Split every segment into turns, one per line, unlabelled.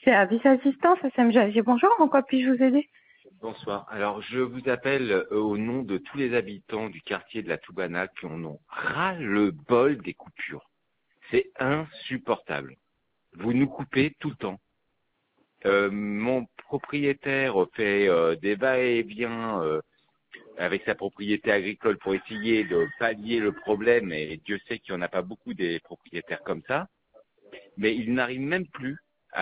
Service assistance, SMG. Bonjour, en quoi puis-je vous aider?
Bonsoir. Alors, je vous appelle au nom de tous les habitants du quartier de la Toubana qui en ont ras-le-bol des coupures. C'est insupportable. Vous nous coupez tout le temps. Mon propriétaire fait des va-et-vient avec sa propriété agricole pour essayer de pallier le problème, et Dieu sait qu'il n'y en a pas beaucoup des propriétaires comme ça, mais il n'arrive même plus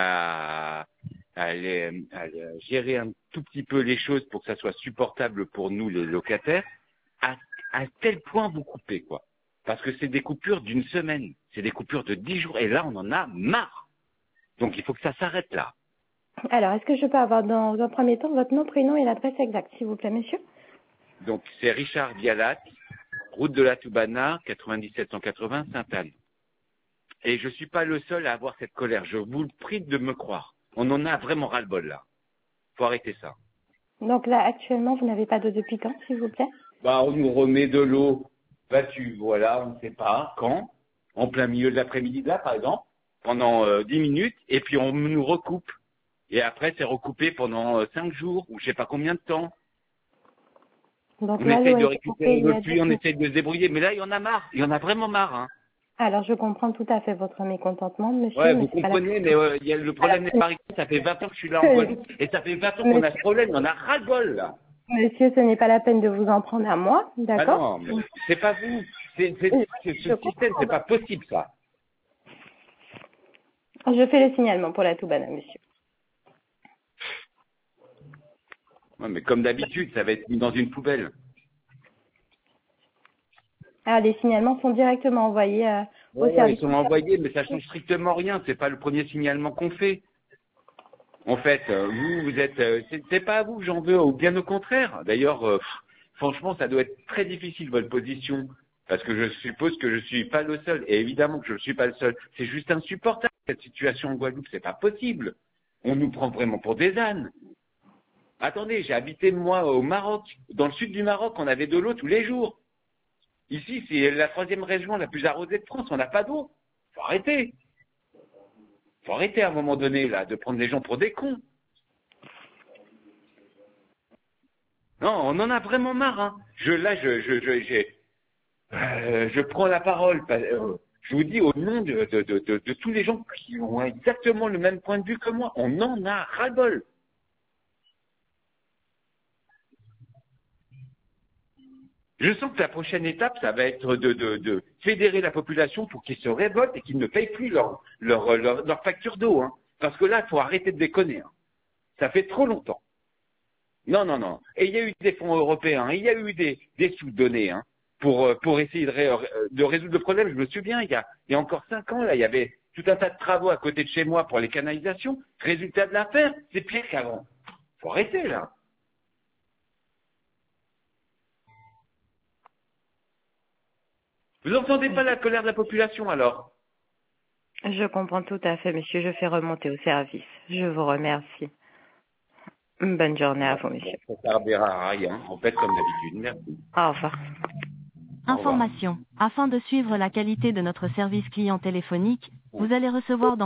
à gérer un tout petit peu les choses pour que ça soit supportable pour nous les locataires, à tel point vous coupez, quoi. Parce que c'est des coupures d'une semaine, c'est des coupures de 10 jours, et là on en a marre. Donc il faut que ça s'arrête là.
Alors, est-ce que je peux avoir dans un premier temps votre nom, prénom et l'adresse exacte, s'il vous plaît, monsieur?
Donc c'est Richard Dialat, route de la Toubana, 9780 Sainte-Anne. Et je suis pas le seul à avoir cette colère, je vous le prie de me croire. On en a vraiment ras-le-bol là. Faut arrêter ça.
Donc là, actuellement, vous n'avez pas d'eau depuis quand, s'il vous plaît?
Bah, on nous remet de l'eau battue, voilà, on ne sait pas quand, en plein milieu de l'après-midi, là, par exemple, pendant 10 minutes, et puis on nous recoupe. Et après, c'est recoupé pendant 5 jours, ou je sais pas combien de temps.
Donc
On
là,
essaye
l'eau a
de
été coupée
récupérer
il y
le
a
puits,
10
on
minutes.
essaye de se débrouiller, mais là, il y en a marre, il y en a vraiment marre, hein.
Alors, je comprends tout à fait votre mécontentement, monsieur,
Ouais,
mais
vous
c'est pas la...
comprenez, mais le problème n'est pas réglé, ça fait 20 ans que je suis là en
Monsieur,
Guadeloupe, et ça fait 20 ans qu'on a ce
monsieur,
problème, on a ras-le-bol, là.
monsieur, ce n'est pas la peine de vous en prendre à moi,
Ah
d'accord?
non, mais c'est pas vous, ce
Je
système, c'est
comprends.
pas possible, ça.
Je fais le signalement pour la Toubana, monsieur.
Ouais, mais comme d'habitude, ça va être mis dans une poubelle.
Alors, les signalements sont directement envoyés au
Ouais, ouais, ils
service.
sont envoyés, mais ça change strictement rien. C'est pas le premier signalement qu'on fait. En fait, vous êtes, c'est pas à vous que j'en veux, ou bien au contraire. D'ailleurs, franchement, ça doit être très difficile votre position, parce que je suppose que je suis pas le seul. Et évidemment que je ne suis pas le seul. C'est juste insupportable cette situation en Guadeloupe. C'est pas possible. On nous prend vraiment pour des ânes. Attendez, j'ai habité moi au Maroc, dans le sud du Maroc, on avait de l'eau tous les jours. Ici, c'est la troisième région la plus arrosée de France, on n'a pas d'eau. Faut arrêter. Faut arrêter à un moment donné, là, de prendre les gens pour des cons. Non, on en a vraiment marre, hein. Je prends la parole. Je vous dis au nom de tous les gens qui ont exactement le même point de vue que moi, on en a ras-le-bol. Je sens que la prochaine étape, ça va être de fédérer la population pour qu'ils se révoltent et qu'ils ne payent plus leur facture d'eau, hein. Parce que là, il faut arrêter de déconner, hein. Ça fait trop longtemps. Non, non, non. Et il y a eu des fonds européens, il y a eu des sous donnés, hein, pour essayer de résoudre le problème. Je me souviens, il y a encore 5 ans, là, il y avait tout un tas de travaux à côté de chez moi pour les canalisations. Résultat de l'affaire, c'est pire qu'avant. Faut arrêter, là. Vous entendez pas la colère de la population, alors?
Je comprends tout à fait, monsieur. Je fais remonter au service. Je vous remercie. Bonne journée à
Ouais,
vous,
bon,
monsieur.
ça servira à rien. En fait, comme d'habitude. Merci.
Au revoir.
Au revoir.
Information. Afin de suivre la qualité de notre service client téléphonique, vous allez recevoir dans